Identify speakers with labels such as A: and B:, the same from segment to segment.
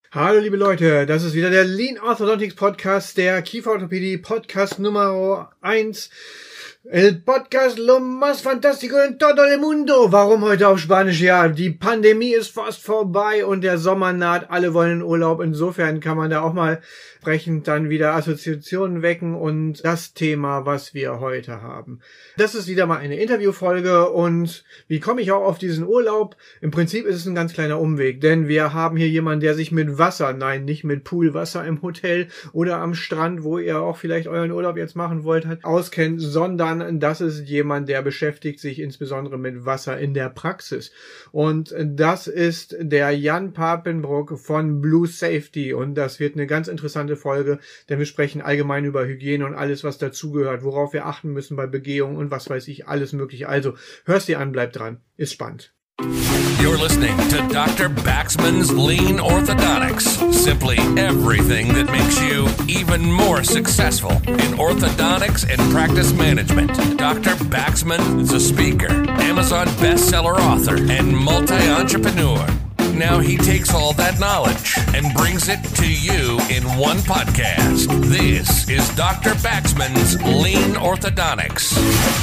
A: Hallo liebe Leute, das ist wieder der Lean Orthodontics Podcast, der Kieferorthopädie Podcast Nummer 1. El podcast lo más fantástico en todo el mundo. Warum heute auf Spanisch? Ja, die Pandemie ist fast vorbei und der Sommer naht. Alle wollen in Urlaub. Insofern kann man da auch mal entsprechend dann wieder Assoziationen wecken und das Thema, was wir heute haben. Das ist wieder mal eine Interviewfolge und wie komme ich auch auf diesen Urlaub? Im Prinzip ist es ein ganz kleiner Umweg, denn wir haben hier jemanden, der sich mit Wasser, nein, nicht mit Poolwasser im Hotel oder am Strand, wo ihr auch vielleicht euren Urlaub jetzt machen wollt, auskennt, sondern das ist jemand, der beschäftigt sich insbesondere mit Wasser in der Praxis. Und das ist der Jan Papenbroek von Blue Safety. Und das wird eine ganz interessante Folge, denn wir sprechen allgemein über Hygiene und alles, was dazugehört, worauf wir achten müssen bei Begehungen und was weiß ich, alles mögliche. Also, hörst dir an, bleib dran. Ist spannend.
B: You're listening to Dr. Baxman's Lean Orthodontics. Simply everything that makes you even more successful in orthodontics and practice management. Dr. Baxman is a speaker, Amazon bestseller author, and multi-entrepreneur. Now he takes all that knowledge and brings it to you in one podcast. This is Dr. Baxman's Lean Orthodontics.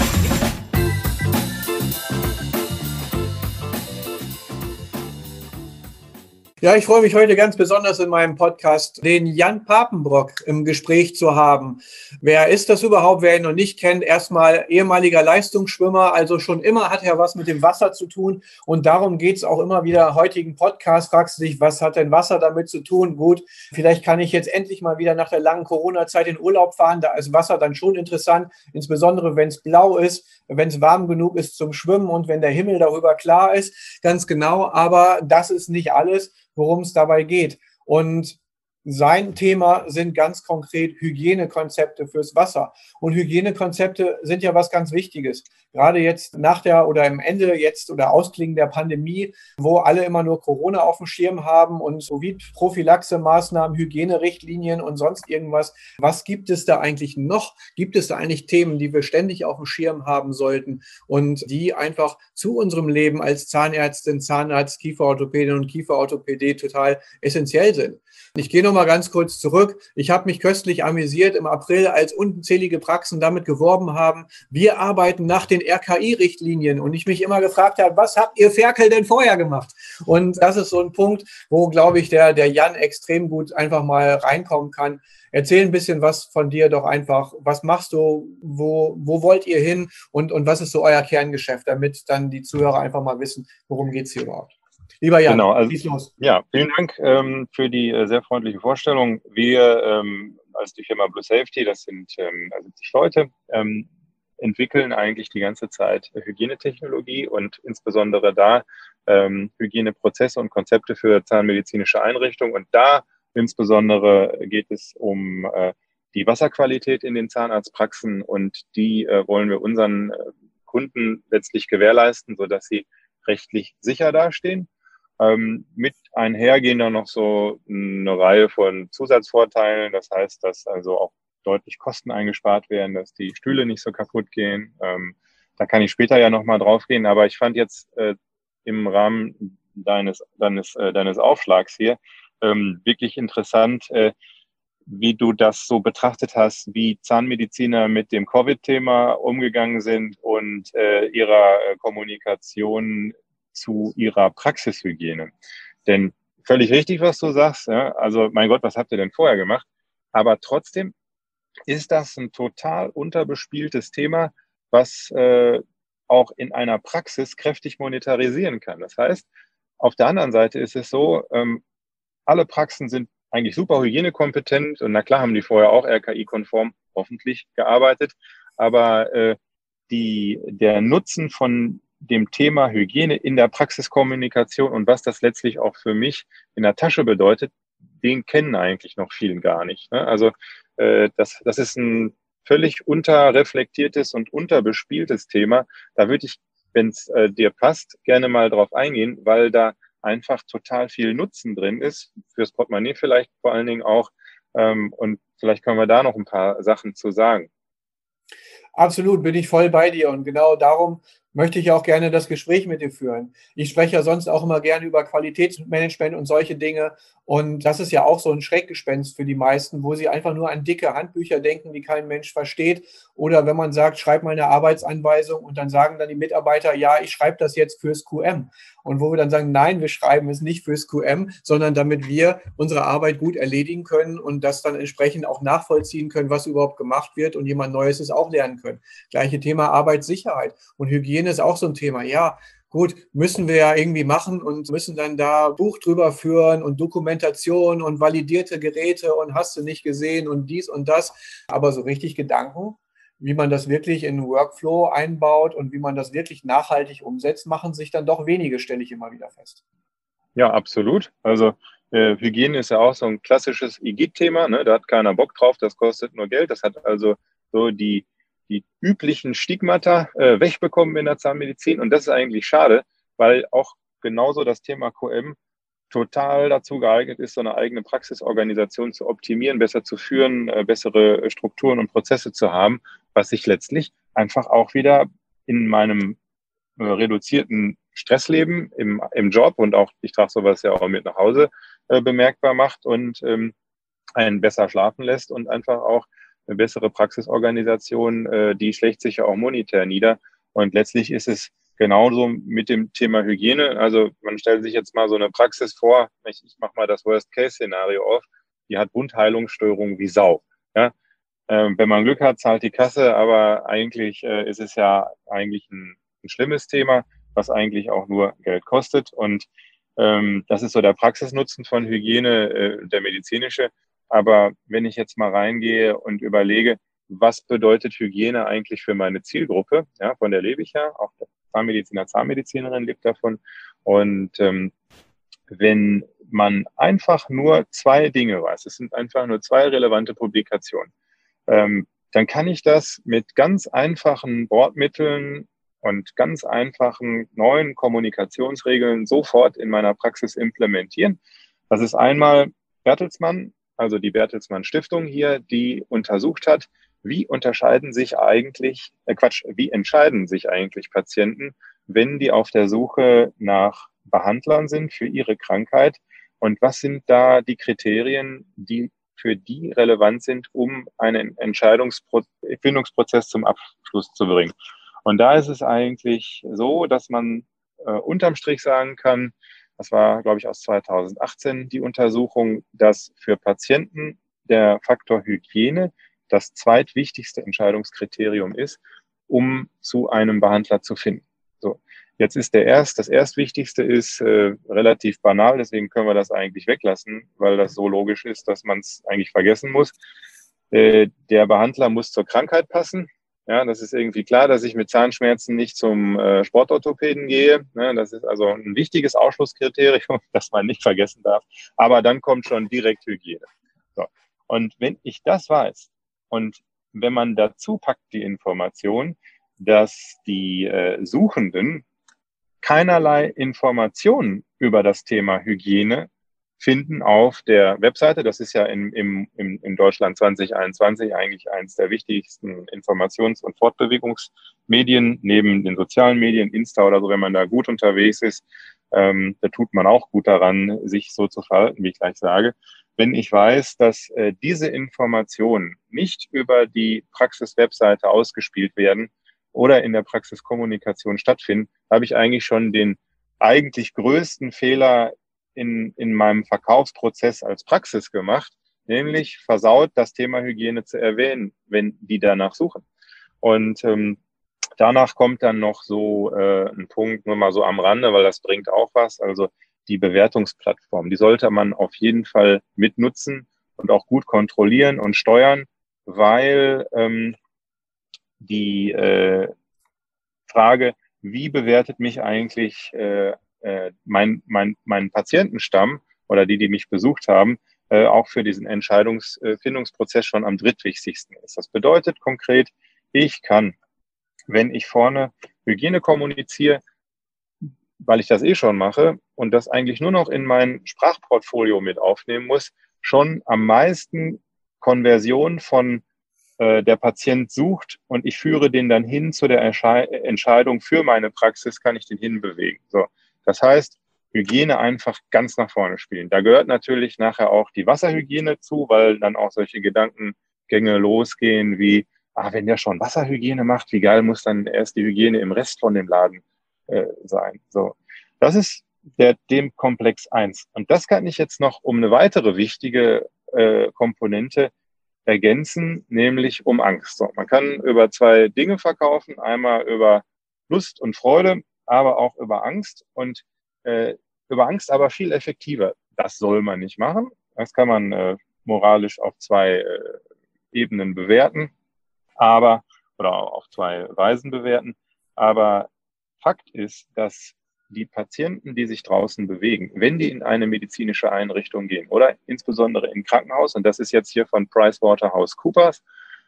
A: Ja, ich freue mich heute ganz besonders in meinem Podcast, den Jan Papenbroek im Gespräch zu haben. Wer ist das überhaupt, wer ihn noch nicht kennt? Erstmal ehemaliger Leistungsschwimmer, also schon immer hat er was mit dem Wasser zu tun und darum geht es auch immer wieder. Heutigen Podcast fragst du dich, was hat denn Wasser damit zu tun? Gut, vielleicht kann ich jetzt endlich mal wieder nach der langen Corona-Zeit in Urlaub fahren, da ist Wasser dann schon interessant, insbesondere wenn es blau ist, wenn es warm genug ist zum Schwimmen und wenn der Himmel darüber klar ist, ganz genau, aber das ist nicht alles, worum es dabei geht. Und sein Thema sind ganz konkret Hygienekonzepte fürs Wasser. Und Hygienekonzepte sind ja was ganz Wichtiges. Gerade jetzt nach der oder im Ende jetzt oder Ausklingen der Pandemie, wo alle immer nur Corona auf dem Schirm haben und Covid-Prophylaxe-Maßnahmen, Hygienerichtlinien und sonst irgendwas. Was gibt es da eigentlich noch? Gibt es da eigentlich Themen, die wir ständig auf dem Schirm haben sollten und die einfach zu unserem Leben als Zahnärztin, Zahnarzt, Kieferorthopädin und Kieferorthopädie total essentiell sind? Ich gehe noch mal ganz kurz zurück. Ich habe mich köstlich amüsiert im April, als unzählige Praxen damit geworben haben, wir arbeiten nach den RKI-Richtlinien. Und ich mich immer gefragt habe, was habt ihr Ferkel denn vorher gemacht? Und das ist so ein Punkt, wo, glaube ich, der Jan extrem gut einfach mal reinkommen kann. Erzähl ein bisschen was von dir doch einfach. Was machst du? Wo wollt ihr hin? Und was ist so euer Kerngeschäft, damit dann die Zuhörer einfach mal wissen, worum geht es hier überhaupt? Lieber Jan,
C: genau, also,
A: schieß los.
C: Ja, vielen Dank für die sehr freundliche Vorstellung. Wir als die Firma Blue Safety, das sind 70 Leute, entwickeln eigentlich die ganze Zeit Hygienetechnologie und insbesondere da Hygieneprozesse und Konzepte für zahnmedizinische Einrichtungen. Und da insbesondere geht es um die Wasserqualität in den Zahnarztpraxen und die wollen wir unseren Kunden letztlich gewährleisten, sodass sie rechtlich sicher dastehen. Mit einhergehen dann noch so eine Reihe von Zusatzvorteilen. Das heißt, dass also auch deutlich Kosten eingespart werden, dass die Stühle nicht so kaputt gehen. Da kann ich später ja nochmal drauf gehen. Aber ich fand jetzt im Rahmen deines Aufschlags hier wirklich interessant, wie du das so betrachtet hast, wie Zahnmediziner mit dem Covid-Thema umgegangen sind und ihrer Kommunikation zu ihrer Praxishygiene. Denn völlig richtig, was du sagst. Ja? Also mein Gott, was habt ihr denn vorher gemacht? Aber trotzdem ist das ein total unterbespieltes Thema, was auch in einer Praxis kräftig monetarisieren kann. Das heißt, auf der anderen Seite ist es so, alle Praxen sind eigentlich super hygienekompetent und na klar haben die vorher auch RKI-konform hoffentlich gearbeitet, aber der Nutzen von dem Thema Hygiene in der Praxiskommunikation und was das letztlich auch für mich in der Tasche bedeutet, den kennen eigentlich noch vielen gar nicht. Ne? Also das ist ein völlig unterreflektiertes und unterbespieltes Thema. Da würde ich, wenn es dir passt, gerne mal drauf eingehen, weil da einfach total viel Nutzen drin ist, fürs Portemonnaie vielleicht vor allen Dingen auch. Und vielleicht können wir da noch ein paar Sachen zu sagen.
A: Absolut, bin ich voll bei dir. Und genau darum möchte ich auch gerne das Gespräch mit dir führen. Ich spreche ja sonst auch immer gerne über Qualitätsmanagement und solche Dinge. Und das ist ja auch so ein Schreckgespenst für die meisten, wo sie einfach nur an dicke Handbücher denken, die kein Mensch versteht. Oder wenn man sagt, schreib mal eine Arbeitsanweisung und dann sagen dann die Mitarbeiter, ja, ich schreibe das jetzt fürs QM. Und wo wir dann sagen, nein, wir schreiben es nicht fürs QM, sondern damit wir unsere Arbeit gut erledigen können und das dann entsprechend auch nachvollziehen können, was überhaupt gemacht wird und jemand Neues es auch lernen können. Gleiche Thema Arbeitssicherheit und Hygiene ist auch so ein Thema. Ja, gut, müssen wir ja irgendwie machen und müssen dann da Buch drüber führen und Dokumentation und validierte Geräte und hast du nicht gesehen und dies und das. Aber so richtig Gedanken, wie man das wirklich in einen Workflow einbaut und wie man das wirklich nachhaltig umsetzt, machen sich dann doch wenige, stelle ich immer wieder fest.
C: Ja, absolut. Also Hygiene ist ja auch so ein klassisches Igitt-Thema, ne? Da hat keiner Bock drauf, das kostet nur Geld. Das hat also so die üblichen Stigmata wegbekommen in der Zahnmedizin. Und das ist eigentlich schade, weil auch genauso das Thema QM total dazu geeignet ist, so eine eigene Praxisorganisation zu optimieren, besser zu führen, bessere Strukturen und Prozesse zu haben, was sich letztlich einfach auch wieder in meinem reduzierten Stressleben im Job und auch, ich trage sowas ja auch mit nach Hause, bemerkbar macht und einen besser schlafen lässt und einfach auch eine bessere Praxisorganisation, die schlägt sich ja auch monetär nieder. Und letztlich ist es genauso mit dem Thema Hygiene. Also man stellt sich jetzt mal so eine Praxis vor, ich mache mal das Worst-Case-Szenario auf, die hat Wundheilungsstörungen wie Sau. Ja? Wenn man Glück hat, zahlt die Kasse, aber eigentlich ist es ja eigentlich ein schlimmes Thema, was eigentlich auch nur Geld kostet. Und das ist so der Praxisnutzen von Hygiene, der medizinische. Aber wenn ich jetzt mal reingehe und überlege, was bedeutet Hygiene eigentlich für meine Zielgruppe? Ja, von der lebe ich ja, auch der Zahnmediziner, Zahnmedizinerin lebt davon. Und wenn man einfach nur 2 Dinge weiß, es sind einfach nur 2 relevante Publikationen, dann kann ich das mit ganz einfachen Bordmitteln und ganz einfachen neuen Kommunikationsregeln sofort in meiner Praxis implementieren. Das ist einmal Bertelsmann, also die Bertelsmann Stiftung hier, die untersucht hat, wie entscheiden sich eigentlich Patienten, wenn die auf der Suche nach Behandlern sind für ihre Krankheit und was sind da die Kriterien, die für die relevant sind, um einen Findungsprozess zum Abschluss zu bringen. Und da ist es eigentlich so, dass man unterm Strich sagen kann, das war, glaube ich, aus 2018 die Untersuchung, dass für Patienten der Faktor Hygiene das zweitwichtigste Entscheidungskriterium ist, um zu einem Behandler zu finden. So, jetzt ist das erstwichtigste ist relativ banal, deswegen können wir das eigentlich weglassen, weil das so logisch ist, dass man es eigentlich vergessen muss. Der Behandler muss zur Krankheit passen. Ja, das ist irgendwie klar, dass ich mit Zahnschmerzen nicht zum Sportorthopäden gehe. Ne, das ist also ein wichtiges Ausschlusskriterium, das man nicht vergessen darf. Aber dann kommt schon direkt Hygiene. So. Und wenn ich das weiß und wenn man dazu packt die Information, dass die Suchenden keinerlei Informationen über das Thema Hygiene finden auf der Webseite. Das ist ja in Deutschland 2021 eigentlich eines der wichtigsten Informations- und Fortbewegungsmedien, neben den sozialen Medien, Insta oder so, wenn man da gut unterwegs ist, da tut man auch gut daran, sich so zu verhalten, wie ich gleich sage. Wenn ich weiß, dass diese Informationen nicht über die Praxis-Webseite ausgespielt werden oder in der Praxiskommunikation stattfinden, habe ich eigentlich schon den eigentlich größten Fehler in meinem Verkaufsprozess als Praxis gemacht, nämlich versaut, das Thema Hygiene zu erwähnen, wenn die danach suchen. Und danach kommt dann noch so ein Punkt, nur mal so am Rande, weil das bringt auch was, also die Bewertungsplattform. Die sollte man auf jeden Fall mitnutzen und auch gut kontrollieren und steuern, weil die Frage, wie bewertet mich eigentlich mein Patientenstamm oder die mich besucht haben, auch für diesen Entscheidungsfindungsprozess schon am drittwichtigsten ist. Das bedeutet konkret, ich kann, wenn ich vorne Hygiene kommuniziere, weil ich das schon mache und das eigentlich nur noch in mein Sprachportfolio mit aufnehmen muss, schon am meisten Konversion von der Patient sucht und ich führe den dann hin zu der Entscheidung für meine Praxis, kann ich den hinbewegen. So, das heißt, Hygiene einfach ganz nach vorne spielen. Da gehört natürlich nachher auch die Wasserhygiene zu, weil dann auch solche Gedankengänge losgehen wie, wenn der schon Wasserhygiene macht, wie geil muss dann erst die Hygiene im Rest von dem Laden sein. So, das ist dem Komplex 1. Und das kann ich jetzt noch um eine weitere wichtige Komponente ergänzen, nämlich um Angst. So, man kann über 2 Dinge verkaufen, einmal über Lust und Freude, aber auch über Angst und über Angst aber viel effektiver. Das soll man nicht machen. Das kann man moralisch auf 2 Ebenen bewerten, oder auf 2 Weisen bewerten. Aber Fakt ist, dass die Patienten, die sich draußen bewegen, wenn die in eine medizinische Einrichtung gehen oder insbesondere im Krankenhaus, und das ist jetzt hier von PricewaterhouseCoopers,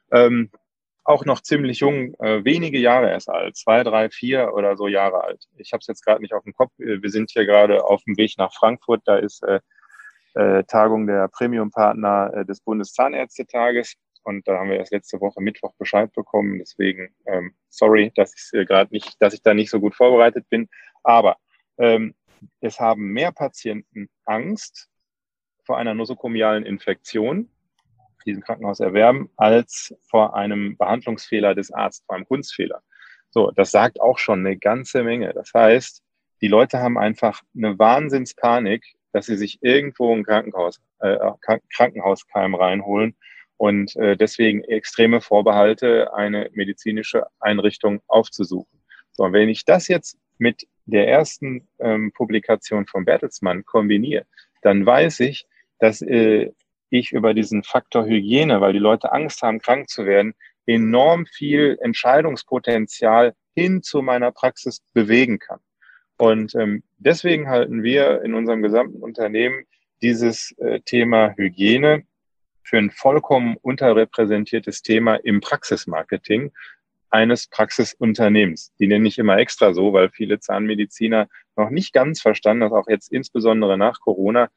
C: auch noch ziemlich jung, wenige Jahre erst alt, 2, 3, 4 oder so Jahre alt. Ich habe es jetzt gerade nicht auf dem Kopf. Wir sind hier gerade auf dem Weg nach Frankfurt. Da ist Tagung der Premium-Partner des Bundeszahnärztetages. Und da haben wir erst letzte Woche Mittwoch Bescheid bekommen. Deswegen sorry, dass ich da nicht so gut vorbereitet bin. Aber es haben mehr Patienten Angst vor einer nosokomialen Infektion, die im Krankenhaus erwerben, als vor einem Behandlungsfehler des Arztes, vor einem Kunstfehler. So, das sagt auch schon eine ganze Menge. Das heißt, die Leute haben einfach eine Wahnsinnspanik, dass sie sich irgendwo ein Krankenhauskeim reinholen und deswegen extreme Vorbehalte, eine medizinische Einrichtung aufzusuchen. So, und wenn ich das jetzt mit der ersten Publikation von Bertelsmann kombiniere, dann weiß ich, dass ich über diesen Faktor Hygiene, weil die Leute Angst haben, krank zu werden, enorm viel Entscheidungspotenzial hin zu meiner Praxis bewegen kann. Und deswegen halten wir in unserem gesamten Unternehmen dieses Thema Hygiene für ein vollkommen unterrepräsentiertes Thema im Praxismarketing eines Praxisunternehmens. Die nenne ich immer extra so, weil viele Zahnmediziner noch nicht ganz verstanden, dass auch jetzt insbesondere nach Corona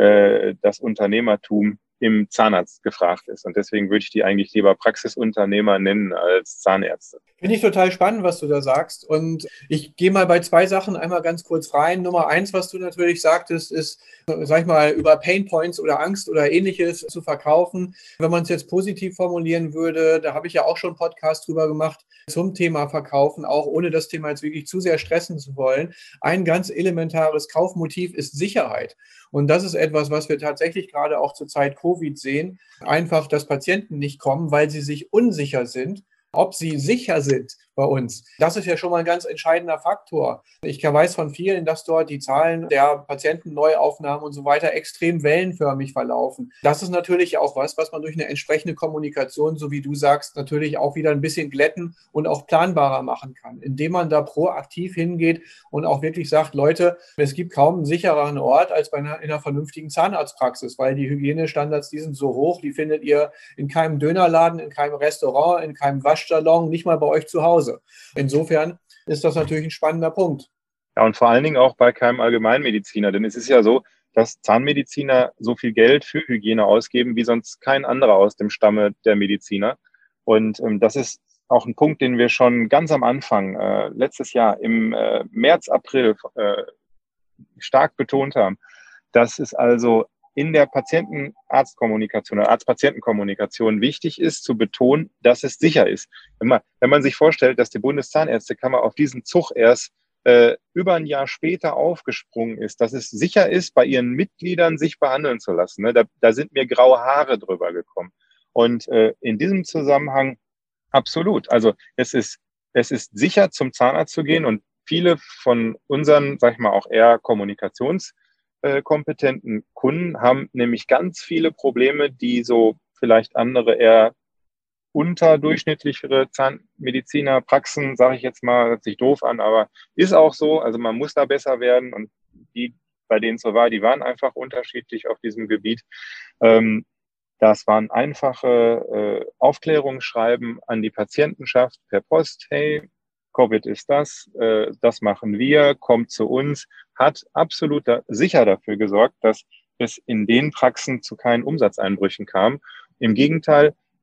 C: das Unternehmertum im Zahnarzt gefragt ist. Und deswegen würde ich die eigentlich lieber Praxisunternehmer nennen als Zahnärzte.
A: Finde ich total spannend, was du da sagst. Und ich gehe mal bei 2 Sachen einmal ganz kurz rein. Nummer 1, was du natürlich sagtest, ist, sag ich mal, über Painpoints oder Angst oder Ähnliches zu verkaufen. Wenn man es jetzt positiv formulieren würde, da habe ich ja auch schon einen Podcast drüber gemacht, zum Thema Verkaufen, auch ohne das Thema jetzt wirklich zu sehr stressen zu wollen. Ein ganz elementares Kaufmotiv ist Sicherheit. Und das ist etwas, was wir tatsächlich gerade auch zur Zeit Covid sehen. Einfach, dass Patienten nicht kommen, weil sie sich unsicher sind, ob sie sicher sind bei uns. Das ist ja schon mal ein ganz entscheidender Faktor. Ich weiß von vielen, dass dort die Zahlen der Patientenneuaufnahmen und so weiter extrem wellenförmig verlaufen. Das ist natürlich auch was man durch eine entsprechende Kommunikation, so wie du sagst, natürlich auch wieder ein bisschen glätten und auch planbarer machen kann, indem man da proaktiv hingeht und auch wirklich sagt, Leute, es gibt kaum einen sichereren Ort als in einer vernünftigen Zahnarztpraxis, weil die Hygienestandards, die sind so hoch, die findet ihr in keinem Dönerladen, in keinem Restaurant, in keinem Waschsalon, nicht mal bei euch zu Hause. Insofern ist das natürlich ein spannender Punkt.
C: Ja, und vor allen Dingen auch bei keinem Allgemeinmediziner, denn es ist ja so, dass Zahnmediziner so viel Geld für Hygiene ausgeben, wie sonst kein anderer aus dem Stamme der Mediziner. Und das ist auch ein Punkt, den wir schon ganz am Anfang, letztes Jahr im März, April stark betont haben, dass es also in der Patienten-Arzt-Kommunikation oder Arzt-Patienten-Kommunikation wichtig ist, zu betonen, dass es sicher ist. Wenn man sich vorstellt, dass die Bundeszahnärztekammer auf diesen Zug erst über ein Jahr später aufgesprungen ist, dass es sicher ist, bei ihren Mitgliedern sich behandeln zu lassen. Ne? Da sind mir graue Haare drüber gekommen. Und in diesem Zusammenhang absolut. Also es ist sicher, zum Zahnarzt zu gehen, und viele von unseren, sag ich mal, auch eher kommunikationskompetenten Kunden haben nämlich ganz viele Probleme, die so vielleicht andere eher unterdurchschnittlichere Zahnmedizinerpraxen, sage ich jetzt mal, hört sich doof an, aber ist auch so. Also man muss da besser werden, und die, bei denen es so war, die waren einfach unterschiedlich auf diesem Gebiet. Das waren einfache Aufklärungsschreiben an die Patientenschaft per Post. Hey, Covid ist das machen wir, kommt zu uns, hat absolut sicher dafür gesorgt, dass es in den Praxen zu keinen Umsatzeinbrüchen kam. Im Gegenteil,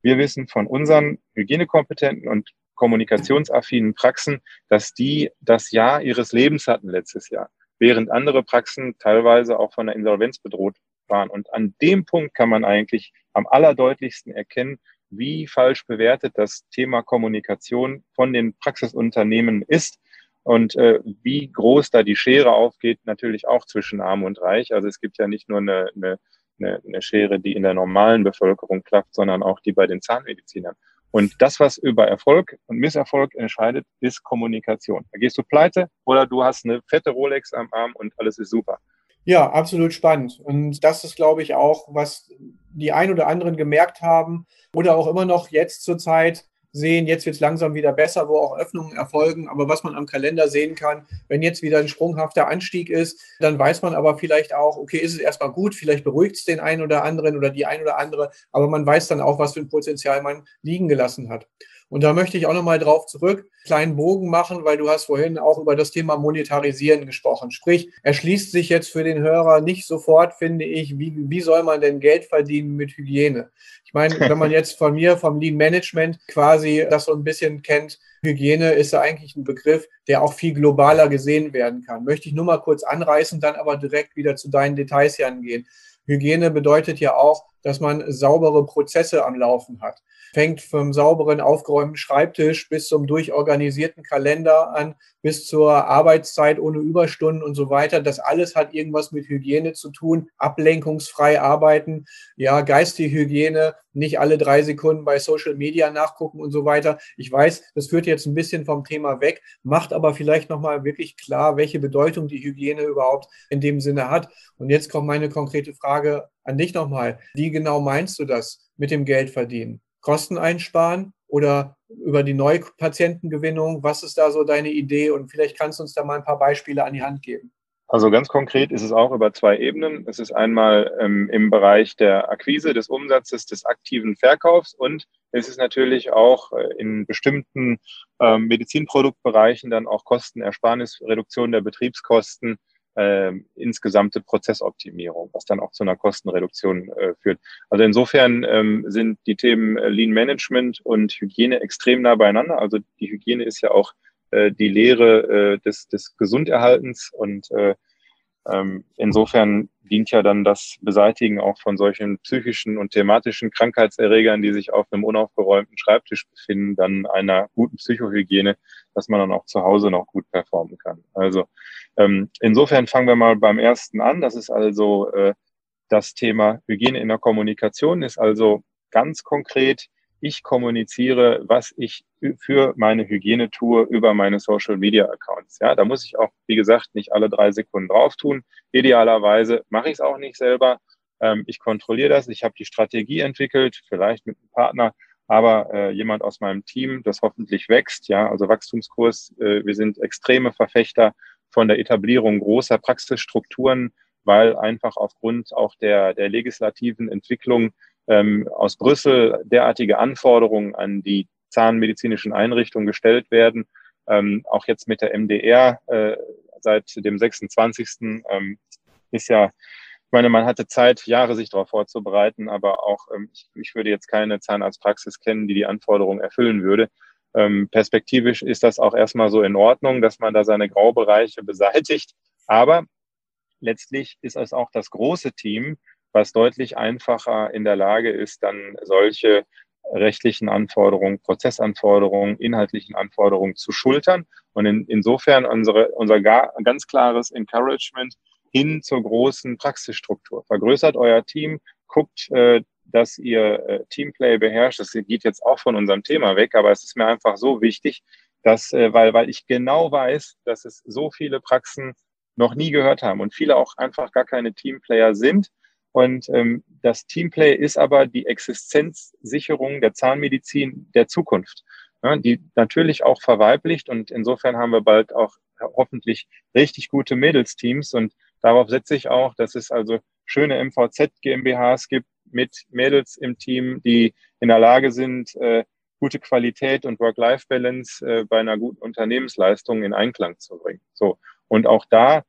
C: Wir wissen von unseren hygienekompetenten und kommunikationsaffinen Praxen, dass die das Jahr ihres Lebens hatten letztes Jahr, während andere Praxen teilweise auch von der Insolvenz bedroht waren. Und an dem Punkt kann man eigentlich am allerdeutlichsten erkennen, wie falsch bewertet das Thema Kommunikation von den Praxisunternehmen ist und wie groß da die Schere aufgeht, natürlich auch zwischen Arm und Reich. Also es gibt ja nicht nur eine Schere, die in der normalen Bevölkerung klafft, sondern auch die bei den Zahnmedizinern. Und das, was über Erfolg und Misserfolg entscheidet, ist Kommunikation. Da gehst du pleite oder du hast eine fette Rolex am Arm und alles ist super.
A: Ja, absolut spannend. Und das ist, glaube ich, auch, was die ein oder anderen gemerkt haben oder auch immer noch jetzt zur Zeit sehen. Jetzt wird es langsam wieder besser, wo auch Öffnungen erfolgen. Aber was man am Kalender sehen kann, wenn jetzt wieder ein sprunghafter Anstieg ist, dann weiß man aber vielleicht auch, okay, ist es erstmal gut, vielleicht beruhigt es den einen oder anderen oder die ein oder andere, aber man weiß dann auch, was für ein Potenzial man liegen gelassen hat. Und da möchte ich auch nochmal drauf zurück, kleinen Bogen machen, weil du hast vorhin auch über das Thema Monetarisieren gesprochen. Sprich, erschließt sich jetzt für den Hörer nicht sofort, finde ich, wie soll man denn Geld verdienen mit Hygiene? Ich meine, wenn man jetzt von mir, vom Lean Management quasi das so ein bisschen kennt, Hygiene ist ja eigentlich ein Begriff, der auch viel globaler gesehen werden kann. Möchte ich nur mal kurz anreißen, dann aber direkt wieder zu deinen Details hier angehen. Hygiene bedeutet ja auch, dass man saubere Prozesse am Laufen hat. Fängt vom sauberen, aufgeräumten Schreibtisch bis zum durchorganisierten Kalender an, bis zur Arbeitszeit ohne Überstunden und so weiter. Das alles hat irgendwas mit Hygiene zu tun. Ablenkungsfrei arbeiten, ja, geistige Hygiene, nicht alle 3 Sekunden bei Social Media nachgucken und so weiter. Ich weiß, das führt jetzt ein bisschen vom Thema weg, macht aber vielleicht nochmal wirklich klar, welche Bedeutung die Hygiene überhaupt in dem Sinne hat. Und jetzt kommt meine konkrete Frage an dich nochmal. Wie genau meinst du das mit dem Geld verdienen? Kosten einsparen oder über die Neupatientengewinnung? Was ist da so deine Idee? Und vielleicht kannst du uns da mal ein paar Beispiele an die Hand geben.
C: Also ganz konkret ist es auch über 2 Ebenen. Es ist einmal im Bereich der Akquise, des Umsatzes, des aktiven Verkaufs und es ist natürlich auch in bestimmten Medizinproduktbereichen dann auch Kostenersparnis, Reduktion der Betriebskosten, insgesamte Prozessoptimierung, was dann auch zu einer Kostenreduktion führt. Also insofern sind die Themen Lean Management und Hygiene extrem nah beieinander. Also die Hygiene ist ja auch die Lehre des Gesunderhaltens und insofern dient ja dann das Beseitigen auch von solchen psychischen und thematischen Krankheitserregern, die sich auf einem unaufgeräumten Schreibtisch befinden, dann einer guten Psychohygiene, dass man dann auch zu Hause noch gut performen kann. Also insofern fangen wir mal beim ersten an. Das ist also das Thema Hygiene in der Kommunikation, ist also ganz konkret, ich kommuniziere, was ich für meine Hygiene tue über meine Social Media Accounts. Ja, da muss ich auch, wie gesagt, nicht alle 3 Sekunden drauf tun. Idealerweise mache ich es auch nicht selber. Ich kontrolliere das. Ich habe die Strategie entwickelt, vielleicht mit einem Partner, aber jemand aus meinem Team, das hoffentlich wächst. Ja, also Wachstumskurs. Wir sind extreme Verfechter von der Etablierung großer Praxisstrukturen, weil einfach aufgrund auch der legislativen Entwicklung aus Brüssel derartige Anforderungen an die zahnmedizinischen Einrichtungen gestellt werden. Auch jetzt mit der MDR seit dem 26. Ist ja, ich meine, man hatte Zeit, Jahre sich darauf vorzubereiten, aber auch ich würde jetzt keine Zahnarztpraxis kennen, die die Anforderungen erfüllen würde. Perspektivisch ist das auch erstmal so in Ordnung, dass man da seine Graubereiche beseitigt. Aber letztlich ist es auch das große Team, was deutlich einfacher in der Lage ist, dann solche rechtlichen Anforderungen, Prozessanforderungen, inhaltlichen Anforderungen zu schultern. Und insofern unser ganz klares Encouragement hin zur großen Praxisstruktur. Vergrößert euer Team, guckt, dass ihr Teamplay beherrscht. Das geht jetzt auch von unserem Thema weg, aber es ist mir einfach so wichtig, dass, weil ich genau weiß, dass es so viele Praxen noch nie gehört haben und viele auch einfach gar keine Teamplayer sind. Und das Teamplay ist aber die Existenzsicherung der Zahnmedizin der Zukunft, ja, die natürlich auch verweiblicht. Und insofern haben wir bald auch hoffentlich richtig gute Mädelsteams. Und darauf setze ich auch, dass es also schöne MVZ-GmbHs gibt mit Mädels im Team, die in der Lage sind, gute Qualität und Work-Life-Balance bei einer guten Unternehmensleistung in Einklang zu bringen. So. Und auch da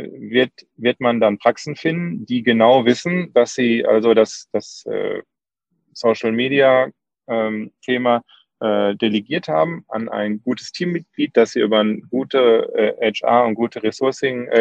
C: wird man dann Praxen finden, die genau wissen, dass sie also das Social Media Thema delegiert haben an ein gutes Teammitglied, das sie über eine gute HR und gute Resourcing,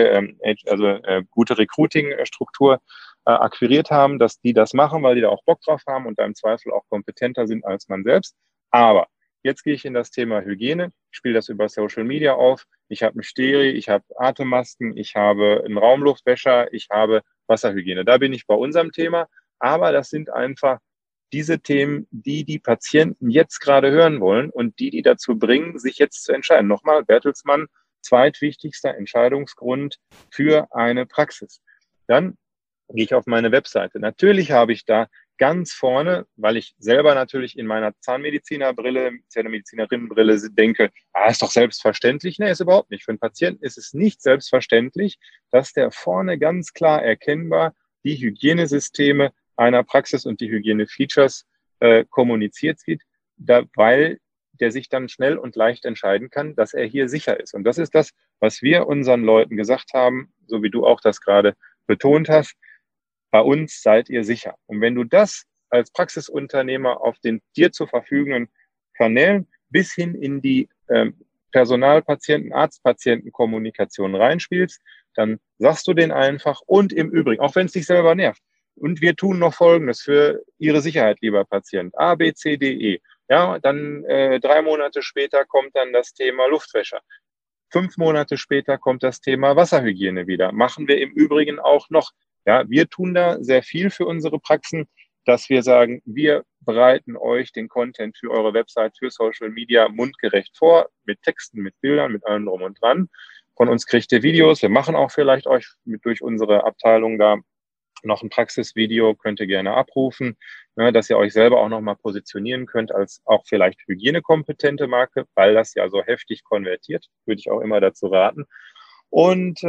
C: gute Recruiting-Struktur akquiriert haben, dass die das machen, weil die da auch Bock drauf haben und da im Zweifel auch kompetenter sind als man selbst. Aber jetzt gehe ich in das Thema Hygiene, ich spiele das über Social Media auf, ich habe ein Steri, ich habe Atemmasken, ich habe einen Raumluftwäscher, ich habe Wasserhygiene. Da bin ich bei unserem Thema, aber das sind einfach diese Themen, die die Patienten jetzt gerade hören wollen und die dazu bringen, sich jetzt zu entscheiden. Nochmal, Bertelsmann, zweitwichtigster Entscheidungsgrund für eine Praxis. Dann gehe ich auf meine Webseite. Natürlich habe ich da ganz vorne, weil ich selber natürlich in meiner Zahnmedizinerbrille, Zahnmedizinerinnenbrille denke, ist doch selbstverständlich. Nee, ist überhaupt nicht. Für einen Patienten ist es nicht selbstverständlich, dass der vorne ganz klar erkennbar die Hygienesysteme einer Praxis und die Hygiene-Features kommuniziert sieht, weil der sich dann schnell und leicht entscheiden kann, dass er hier sicher ist. Und das ist das, was wir unseren Leuten gesagt haben, so wie du auch das gerade betont hast. Bei uns seid ihr sicher. Und wenn du das als Praxisunternehmer auf den dir zur verfügenden Kanälen bis hin in die Personalpatienten, Arzt-Patienten-Kommunikation reinspielst, dann sagst du den einfach und im Übrigen, auch wenn es dich selber nervt, und wir tun noch Folgendes für Ihre Sicherheit, lieber Patient. A, B, C, D, E. Ja, dann 3 Monate später kommt dann das Thema Luftwäscher. 5 Monate später kommt das Thema Wasserhygiene wieder. Machen wir im Übrigen auch noch. Ja, wir tun da sehr viel für unsere Praxen, dass wir sagen, wir bereiten euch den Content für eure Website, für Social Media mundgerecht vor, mit Texten, mit Bildern, mit allem drum und dran. Von uns kriegt ihr Videos. Wir machen auch vielleicht euch durch unsere Abteilung da noch ein Praxisvideo, könnt ihr gerne abrufen, ne, dass ihr euch selber auch nochmal positionieren könnt als auch vielleicht hygienekompetente Marke, weil das ja so heftig konvertiert, würde ich auch immer dazu raten. Und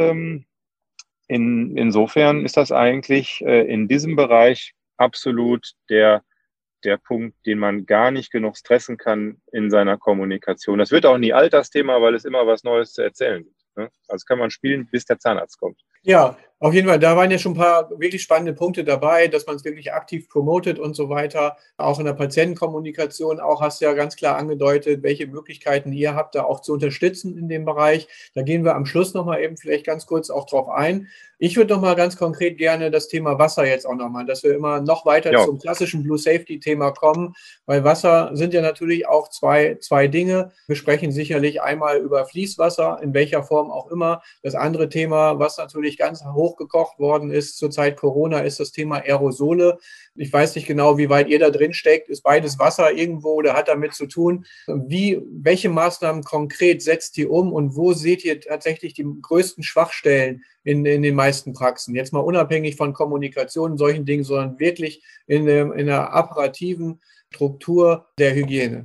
C: insofern ist das eigentlich in diesem Bereich absolut der Punkt, den man gar nicht genug stressen kann in seiner Kommunikation. Das wird auch nie Alltagsthema, weil es immer was Neues zu erzählen gibt. Ne? Also kann man spielen, bis der Zahnarzt kommt.
A: Ja, auf jeden Fall, da waren ja schon ein paar wirklich spannende Punkte dabei, dass man es wirklich aktiv promotet und so weiter. Auch in der Patientenkommunikation, auch hast du ja ganz klar angedeutet, welche Möglichkeiten ihr habt, da auch zu unterstützen in dem Bereich. Da gehen wir am Schluss nochmal eben vielleicht ganz kurz auch drauf ein. Ich würde nochmal ganz konkret gerne das Thema Wasser jetzt auch nochmal, dass wir immer noch weiter zum klassischen Blue Safety Thema kommen, weil Wasser sind ja natürlich auch zwei Dinge. Wir sprechen sicherlich einmal über Fließwasser, in welcher Form auch immer. Das andere Thema, was natürlich ganz hochgekocht worden ist zur Zeit Corona, ist das Thema Aerosole. Ich weiß nicht genau, wie weit ihr da drin steckt. Ist beides Wasser irgendwo oder hat damit zu tun? Welche Maßnahmen konkret setzt ihr um und wo seht ihr tatsächlich die größten Schwachstellen in den meisten Praxen? Jetzt mal unabhängig von Kommunikation und solchen Dingen, sondern wirklich in der operativen Struktur der Hygiene.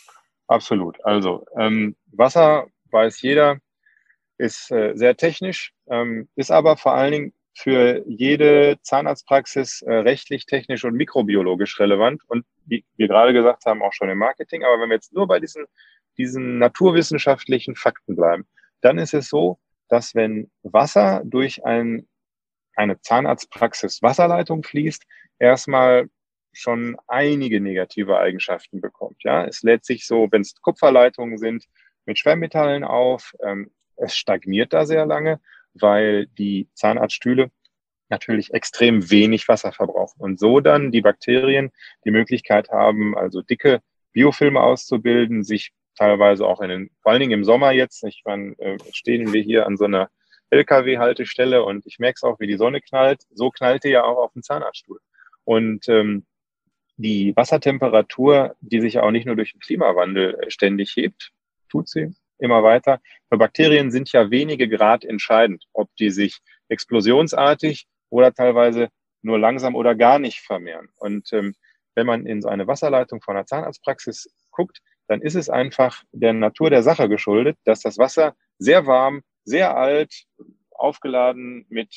C: Absolut. Also Wasser, weiß jeder, ist sehr technisch, ist aber vor allen Dingen für jede Zahnarztpraxis rechtlich, technisch und mikrobiologisch relevant und wie wir gerade gesagt haben, auch schon im Marketing. Aber wenn wir jetzt nur bei diesen naturwissenschaftlichen Fakten bleiben, dann ist es so, dass wenn Wasser durch eine Zahnarztpraxis Wasserleitung fließt, erstmal schon einige negative Eigenschaften bekommt. Ja, es lädt sich so, wenn es Kupferleitungen sind, mit Schwermetallen auf. Es stagniert da sehr lange, weil die Zahnarztstühle natürlich extrem wenig Wasser verbrauchen und so dann die Bakterien die Möglichkeit haben, also dicke Biofilme auszubilden, sich teilweise auch vor allen Dingen im Sommer jetzt, stehen wir hier an so einer LKW-Haltestelle und ich merke es auch, wie die Sonne knallt. So knallt die ja auch auf den Zahnarztstuhl. Und die Wassertemperatur, die sich ja auch nicht nur durch den Klimawandel ständig hebt, tut sie immer weiter. Für Bakterien sind ja wenige Grad entscheidend, ob die sich explosionsartig oder teilweise nur langsam oder gar nicht vermehren. Und wenn man in so eine Wasserleitung von einer Zahnarztpraxis guckt, dann ist es einfach der Natur der Sache geschuldet, dass das Wasser sehr warm, sehr alt, aufgeladen mit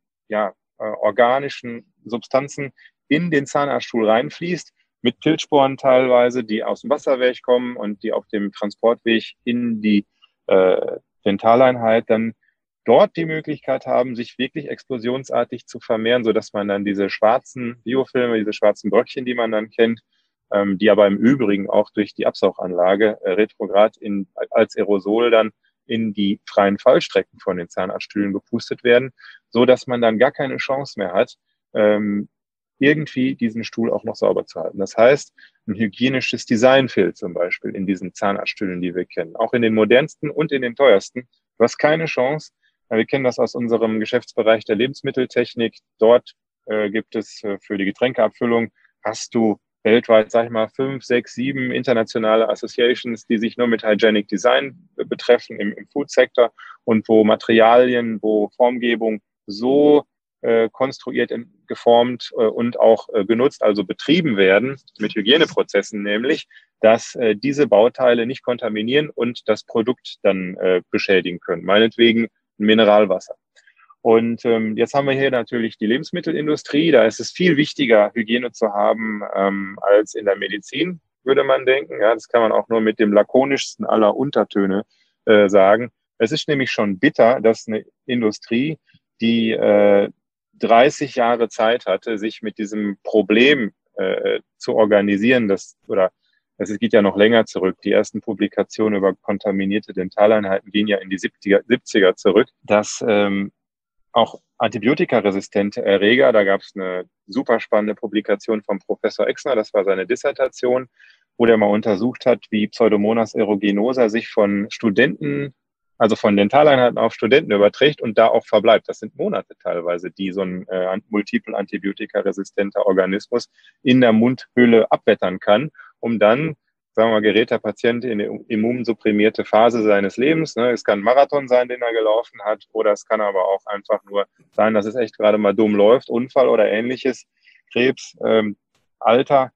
C: organischen Substanzen in den Zahnarztstuhl reinfließt, mit Pilzsporen teilweise, die aus dem Wasserweg kommen und die auf dem Transportweg in die Dentaleinheit dann dort die Möglichkeit haben, sich wirklich explosionsartig zu vermehren, sodass man dann diese schwarzen Biofilme, diese schwarzen Bröckchen, die man dann kennt, die aber im Übrigen auch durch die Absauganlage retrograd als Aerosol dann in die freien Fallstrecken von den Zahnarztstühlen gepustet werden, so dass man dann gar keine Chance mehr hat, irgendwie diesen Stuhl auch noch sauber zu halten. Das heißt, ein hygienisches Design fehlt zum Beispiel in diesen Zahnarztstühlen, die wir kennen. Auch in den modernsten und in den teuersten. Du hast keine Chance. Wir kennen das aus unserem Geschäftsbereich der Lebensmitteltechnik. Dort gibt es für die Getränkeabfüllung, hast du weltweit, sag ich mal, 5, 6, 7 internationale Associations, die sich nur mit Hygienic Design betreffen im Food-Sektor und wo Materialien, wo Formgebung so konstruiert, geformt und auch genutzt, also betrieben werden mit Hygieneprozessen nämlich, dass diese Bauteile nicht kontaminieren und das Produkt dann beschädigen können. Meinetwegen Mineralwasser. Und jetzt haben wir hier natürlich die Lebensmittelindustrie. Da ist es viel wichtiger, Hygiene zu haben als in der Medizin, würde man denken. Ja, das kann man auch nur mit dem lakonischsten aller Untertöne sagen. Es ist nämlich schon bitter, dass eine Industrie, die 30 Jahre Zeit hatte, sich mit diesem Problem zu organisieren, es geht ja noch länger zurück. Die ersten Publikationen über kontaminierte Dentaleinheiten gehen ja in die 70er zurück, dass auch antibiotikaresistente Erreger, da gab es eine super spannende Publikation vom Professor Exner, das war seine Dissertation, wo der mal untersucht hat, wie Pseudomonas aeruginosa sich von Studenten, also von Dentaleinheiten auf Studenten überträgt und da auch verbleibt. Das sind Monate teilweise, die so ein multiple antibiotikaresistenter Organismus in der Mundhöhle abwettern kann, um dann, sagen wir mal, gerät der Patient in eine immunsupprimierte Phase seines Lebens. Ne? Es kann ein Marathon sein, den er gelaufen hat, oder es kann aber auch einfach nur sein, dass es echt gerade mal dumm läuft, Unfall oder ähnliches, Krebs, Alter,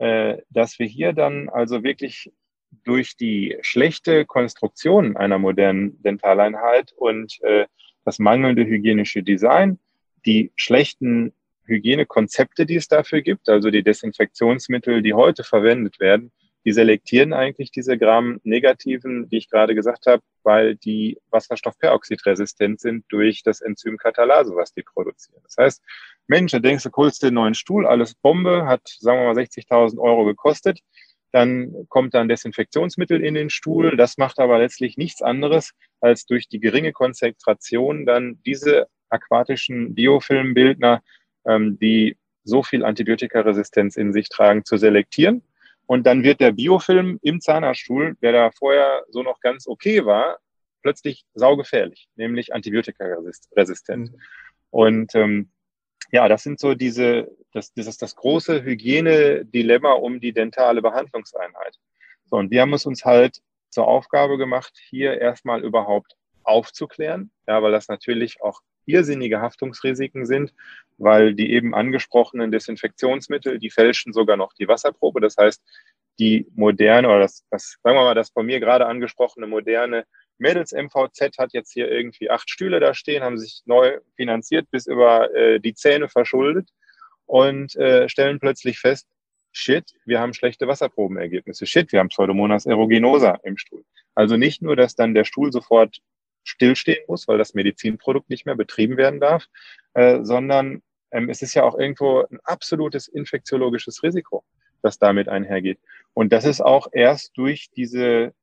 C: dass wir hier dann also wirklich durch die schlechte Konstruktion einer modernen Dentaleinheit und das mangelnde hygienische Design, die schlechten Hygienekonzepte, die es dafür gibt, also die Desinfektionsmittel, die heute verwendet werden, die selektieren eigentlich diese Gram-negativen, die ich gerade gesagt habe, weil die Wasserstoffperoxidresistent sind durch das Enzym Katalase, was die produzieren. Das heißt, Mensch, du denkst, du holst den neuen Stuhl, alles Bombe, hat, sagen wir mal, 60.000 Euro gekostet. Dann kommt dann Desinfektionsmittel in den Stuhl. Das macht aber letztlich nichts anderes, als durch die geringe Konzentration dann diese aquatischen Biofilmbildner, die so viel Antibiotikaresistenz in sich tragen, zu selektieren. Und dann wird der Biofilm im Zahnarztstuhl, der da vorher so noch ganz okay war, plötzlich saugefährlich, nämlich antibiotikaresistent. Und ja, das sind so das ist das große Hygienedilemma um die dentale Behandlungseinheit. So, und wir haben es uns halt zur Aufgabe gemacht, hier erstmal überhaupt aufzuklären, ja, weil das natürlich auch irrsinnige Haftungsrisiken sind, weil die eben angesprochenen Desinfektionsmittel, die fälschen sogar noch die Wasserprobe. Das heißt, die moderne oder sagen wir mal, das von mir gerade angesprochene moderne Mädels MVZ hat jetzt hier irgendwie 8 Stühle da stehen, haben sich neu finanziert, bis über die Zähne verschuldet und stellen plötzlich fest, shit, wir haben schlechte Wasserprobenergebnisse. Shit, wir haben Pseudomonas aeruginosa im Stuhl. Also nicht nur, dass dann der Stuhl sofort stillstehen muss, weil das Medizinprodukt nicht mehr betrieben werden darf, sondern es ist ja auch irgendwo ein absolutes infektiologisches Risiko, das damit einhergeht. Und das ist auch erst durch diese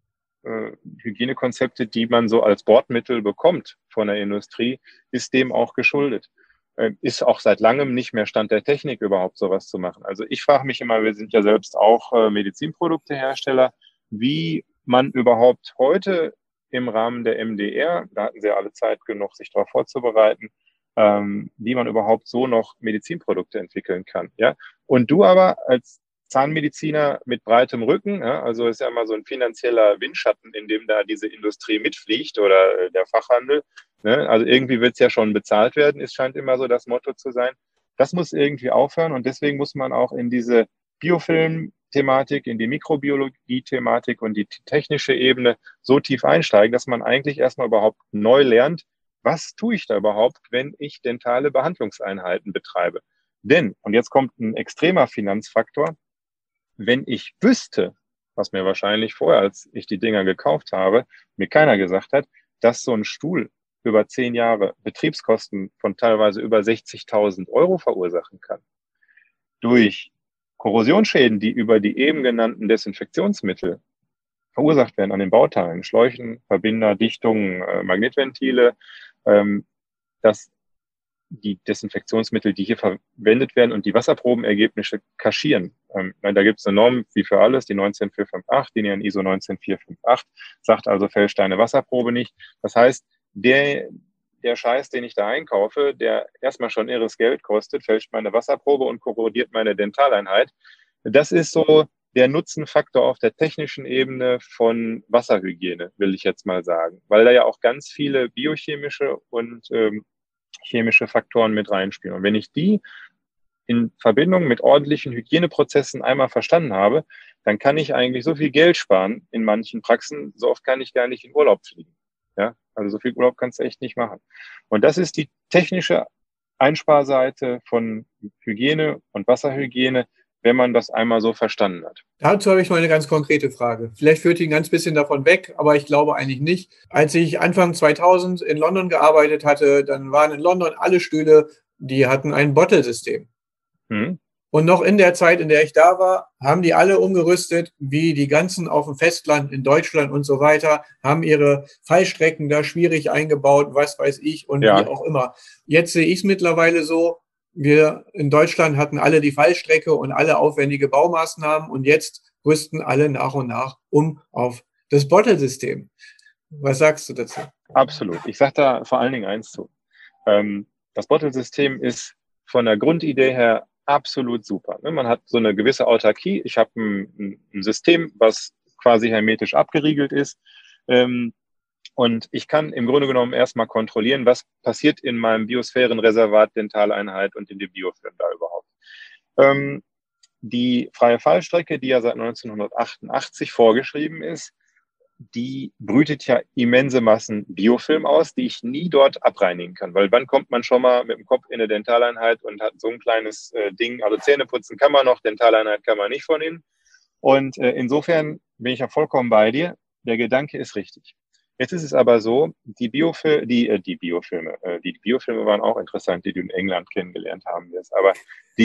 C: Hygienekonzepte, die man so als Bordmittel bekommt von der Industrie, ist dem auch geschuldet. Ist auch seit langem nicht mehr Stand der Technik, überhaupt sowas zu machen. Also ich frage mich immer, wir sind ja selbst auch Medizinproduktehersteller, wie man überhaupt heute im Rahmen der MDR, da hatten sie ja alle Zeit genug, sich darauf vorzubereiten, wie man überhaupt so noch Medizinprodukte entwickeln kann. Ja? Und du aber als Zahnmediziner mit breitem Rücken, ja, also ist ja immer so ein finanzieller Windschatten, in dem da diese Industrie mitfliegt oder der Fachhandel. Ne? Also irgendwie wird es ja schon bezahlt werden, es scheint immer so das Motto zu sein. Das muss irgendwie aufhören und deswegen muss man auch in diese Biofilm-Thematik, in die Mikrobiologie-Thematik und die technische Ebene so tief einsteigen, dass man eigentlich erstmal überhaupt neu lernt, was tue ich da überhaupt, wenn ich dentale Behandlungseinheiten betreibe. Denn, und jetzt kommt ein extremer Finanzfaktor, wenn ich wüsste, was mir wahrscheinlich vorher, als ich die Dinger gekauft habe, mir keiner gesagt hat, dass so ein Stuhl über 10 Jahre Betriebskosten von teilweise über 60.000 Euro verursachen kann. Durch Korrosionsschäden, die über die eben genannten Desinfektionsmittel verursacht werden an den Bauteilen, Schläuchen, Verbinder, Dichtungen, Magnetventile, dass die Desinfektionsmittel, die hier verwendet werden und die Wasserprobenergebnisse kaschieren. Da gibt es eine Norm wie für alles, die 19458, die NIAN ISO 19458, sagt also, fälscht deine Wasserprobe nicht. Das heißt, der Scheiß, den ich da einkaufe, der erstmal schon irres Geld kostet, fälscht meine Wasserprobe und korrodiert meine Dentaleinheit. Das ist so der Nutzenfaktor auf der technischen Ebene von Wasserhygiene, will ich jetzt mal sagen, weil da ja auch ganz viele biochemische und chemische Faktoren mit reinspielen. Und wenn ich die in Verbindung mit ordentlichen Hygieneprozessen einmal verstanden habe, dann kann ich eigentlich so viel Geld sparen in manchen Praxen, so oft kann ich gar nicht in Urlaub fliegen. Ja, also so viel Urlaub kannst du echt nicht machen. Und das ist die technische Einsparseite von Hygiene und Wasserhygiene, wenn man das einmal so verstanden hat.
A: Dazu habe ich mal eine ganz konkrete Frage. Vielleicht führt die ein ganz bisschen davon weg, aber ich glaube eigentlich nicht. Als ich Anfang 2000 in London gearbeitet hatte, dann waren in London alle Stühle, die hatten ein Bottle-System. Und noch in der Zeit, in der ich da war, haben die alle umgerüstet, wie die ganzen auf dem Festland in Deutschland und so weiter, haben ihre Fallstrecken da schwierig eingebaut, was weiß ich und wie auch immer. Jetzt sehe ich es mittlerweile so, wir in Deutschland hatten alle die Fallstrecke und alle aufwendige Baumaßnahmen und jetzt rüsten alle nach und nach um auf das Bottle-System. Was sagst du dazu?
C: Absolut. Ich sage da vor allen Dingen eins zu. Das Bottle-System ist von der Grundidee her absolut super. Man hat so eine gewisse Autarkie. Ich habe ein System, was quasi hermetisch abgeriegelt ist. Und ich kann im Grunde genommen erstmal kontrollieren, was passiert in meinem Biosphärenreservat Dentaleinheit und in dem Biofilm da überhaupt. Die freie Fallstrecke, die ja seit 1988 vorgeschrieben ist, die brütet ja immense Massen Biofilm aus, die ich nie dort abreinigen kann. Weil wann kommt man schon mal mit dem Kopf in eine Dentaleinheit und hat so ein kleines Ding, also Zähne putzen kann man noch, Dentaleinheit kann man nicht von innen. Und insofern bin ich ja vollkommen bei dir. Der Gedanke ist richtig. Jetzt ist es aber so, die Biofilme waren auch interessant, die du in England kennengelernt haben wirst. Aber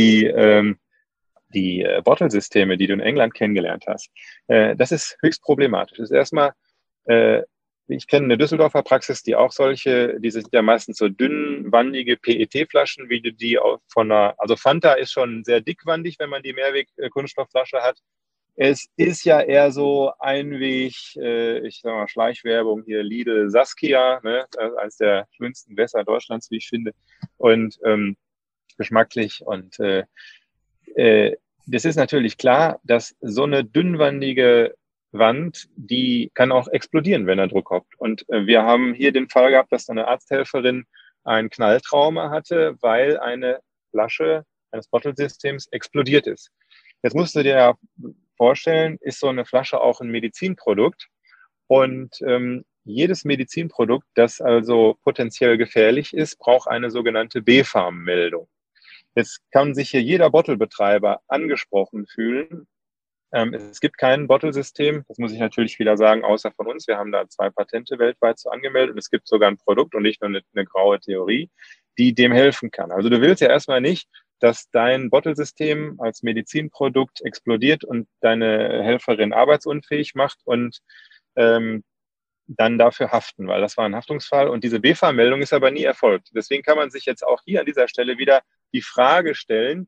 C: die Bottle-Systeme, die du in England kennengelernt hast, das ist höchst problematisch. Das ist erstmal, ich kenne eine Düsseldorfer Praxis, die auch solche, die sind ja meistens so dünnwandige PET-Flaschen, wie du die also Fanta ist schon sehr dickwandig, wenn man die Mehrweg-Kunststoffflasche hat. Es ist ja eher so Einweg, ich sag mal Schleichwerbung hier, Lidl, Saskia, ne? Eines der schönsten Wässer Deutschlands, wie ich finde, und geschmacklich. Und das ist natürlich klar, dass so eine dünnwandige Wand, die kann auch explodieren, wenn der Druck kommt. Und wir haben hier den Fall gehabt, dass eine Arzthelferin ein Knalltrauma hatte, weil eine Flasche eines Bottle-Systems explodiert ist. Jetzt musst du dir ja vorstellen, ist so eine Flasche auch ein Medizinprodukt. Und jedes Medizinprodukt, das also potenziell gefährlich ist, braucht eine sogenannte BfArM-Meldung. Jetzt kann sich hier jeder Bottle-Betreiber angesprochen fühlen. Es gibt kein Bottle-System, das muss ich natürlich wieder sagen, außer von uns. Wir haben da 2 Patente weltweit so angemeldet und es gibt sogar ein Produkt und nicht nur eine graue Theorie, die dem helfen kann. Also du willst ja erstmal nicht, dass dein Bottle-System als Medizinprodukt explodiert und deine Helferin arbeitsunfähig macht und dann dafür haften, weil das war ein Haftungsfall und diese BfArM-Meldung ist aber nie erfolgt. Deswegen kann man sich jetzt auch hier an dieser Stelle wieder die Frage stellen,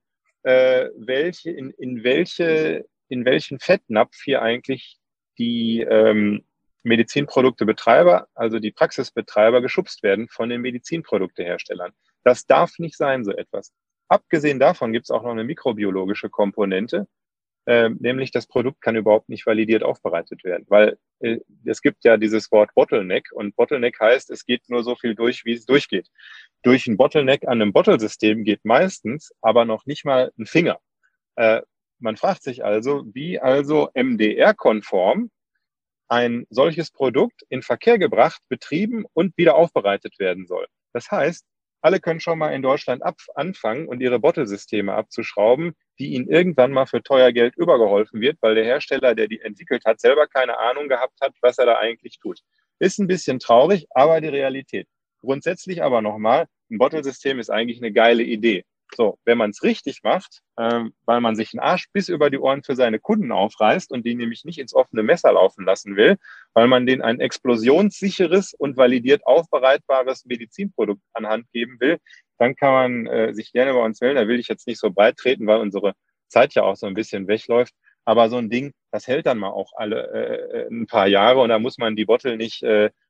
C: in welchen Fettnapf hier eigentlich die Medizinproduktebetreiber, also die Praxisbetreiber, geschubst werden von den Medizinprodukteherstellern. Das darf nicht sein, so etwas. Abgesehen davon gibt es auch noch eine mikrobiologische Komponente, nämlich das Produkt kann überhaupt nicht validiert aufbereitet werden, weil es gibt ja dieses Wort Bottleneck und Bottleneck heißt, es geht nur so viel durch, wie es durchgeht. Durch ein Bottleneck an einem Bottle-System geht meistens aber noch nicht mal ein Finger. Man fragt sich also, wie also MDR-konform ein solches Produkt in Verkehr gebracht, betrieben und wieder aufbereitet werden soll. Das heißt, alle können schon mal in Deutschland anfangen und ihre Bottle-Systeme abzuschrauben, die ihnen irgendwann mal für teuer Geld übergeholfen wird, weil der Hersteller, der die entwickelt hat, selber keine Ahnung gehabt hat, was er da eigentlich tut. Ist ein bisschen traurig, aber die Realität. Grundsätzlich aber nochmal, ein Bottle-System ist eigentlich eine geile Idee. So, wenn man es richtig macht, weil man sich den Arsch bis über die Ohren für seine Kunden aufreißt und die nämlich nicht ins offene Messer laufen lassen will, weil man denen ein explosionssicheres und validiert aufbereitbares Medizinprodukt an Hand geben will, dann kann man sich gerne bei uns melden. Da will ich jetzt nicht so beitreten, weil unsere Zeit ja auch so ein bisschen wegläuft. Aber so ein Ding, das hält dann mal auch alle ein paar Jahre und da muss man die Bottle nicht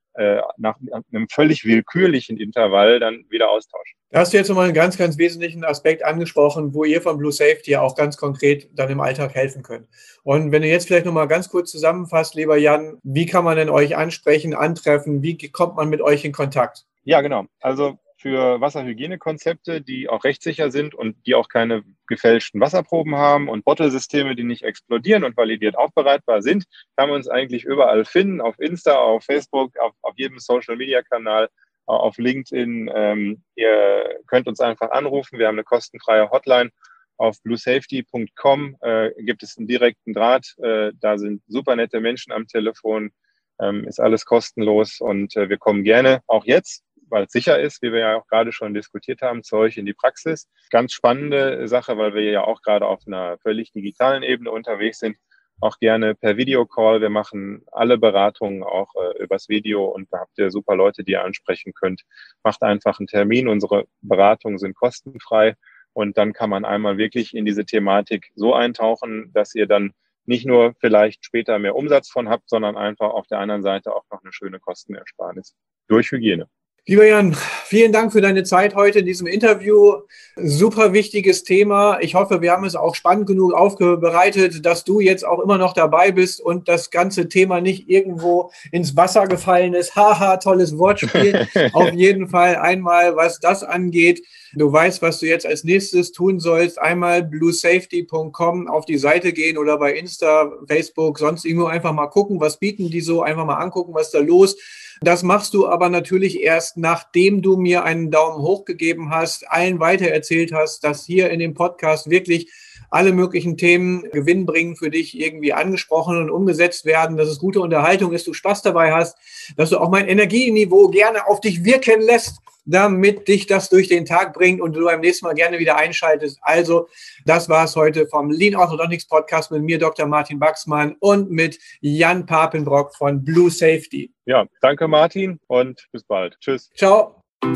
C: nach einem völlig willkürlichen Intervall dann wieder austauschen.
A: Da hast du jetzt nochmal einen ganz, ganz wesentlichen Aspekt angesprochen, wo ihr von Blue Safety auch ganz konkret dann im Alltag helfen könnt. Und wenn du jetzt vielleicht nochmal ganz kurz zusammenfasst, lieber Jan, wie kann man denn euch ansprechen, antreffen, wie kommt man mit euch in Kontakt?
C: Ja, genau. Also für Wasserhygienekonzepte, die auch rechtssicher sind und die auch keine gefälschten Wasserproben haben und Bottlesysteme, die nicht explodieren und validiert aufbereitbar sind, kann man uns eigentlich überall finden, auf Insta, auf Facebook, auf jedem Social-Media-Kanal, auf LinkedIn. Ihr könnt uns einfach anrufen, wir haben eine kostenfreie Hotline. Auf bluesafety.com gibt es einen direkten Draht, da sind super nette Menschen am Telefon, ist alles kostenlos und wir kommen gerne auch jetzt, weil es sicher ist, wie wir ja auch gerade schon diskutiert haben, zu euch in die Praxis. Ganz spannende Sache, weil wir ja auch gerade auf einer völlig digitalen Ebene unterwegs sind, auch gerne per Videocall. Wir machen alle Beratungen auch übers Video und da habt ihr super Leute, die ihr ansprechen könnt. Macht einfach einen Termin. Unsere Beratungen sind kostenfrei und dann kann man einmal wirklich in diese Thematik so eintauchen, dass ihr dann nicht nur vielleicht später mehr Umsatz von habt, sondern einfach auf der anderen Seite auch noch eine schöne Kostenersparnis durch Hygiene.
A: Lieber Jan, vielen Dank für deine Zeit heute in diesem Interview. Super wichtiges Thema. Ich hoffe, wir haben es auch spannend genug aufbereitet, dass du jetzt auch immer noch dabei bist und das ganze Thema nicht irgendwo ins Wasser gefallen ist. Haha, tolles Wortspiel. Auf jeden Fall einmal, was das angeht. Du weißt, was du jetzt als nächstes tun sollst. Einmal bluesafety.com auf die Seite gehen oder bei Insta, Facebook, sonst irgendwo einfach mal gucken, was bieten die so, einfach mal angucken, was da los. Das machst du aber natürlich erst, nachdem du mir einen Daumen hoch gegeben hast, allen weitererzählt hast, dass hier in dem Podcast wirklich alle möglichen Themen gewinnbringend für dich irgendwie angesprochen und umgesetzt werden, dass es gute Unterhaltung ist, du Spaß dabei hast, dass du auch mein Energieniveau gerne auf dich wirken lässt, damit dich das durch den Tag bringt und du beim nächsten Mal gerne wieder einschaltest. Also, das war es heute vom Lean Orthodontics Podcast mit mir, Dr. Martin Baxmann und mit Jan Papenbrock von Blue Safety.
C: Ja, danke Martin und bis bald. Tschüss.
A: Ciao.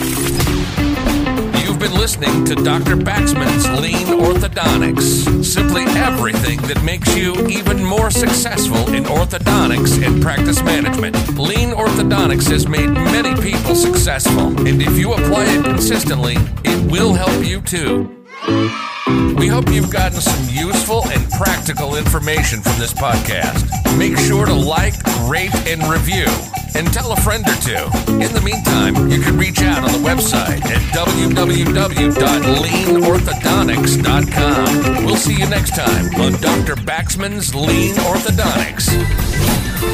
B: You've been listening to Dr. Baxman's Lean Orthodontics. Simply everything that makes you even more successful in orthodontics and practice management. Lean Orthodontics has made many people successful, and if you apply it consistently, it will help you too. We hope you've gotten some useful and practical information from this podcast. Make sure to like, rate, and review. And tell a friend or two. In the meantime, you can reach out on the website at www.leanorthodontics.com. We'll see you next time on Dr. Baxman's Lean Orthodontics.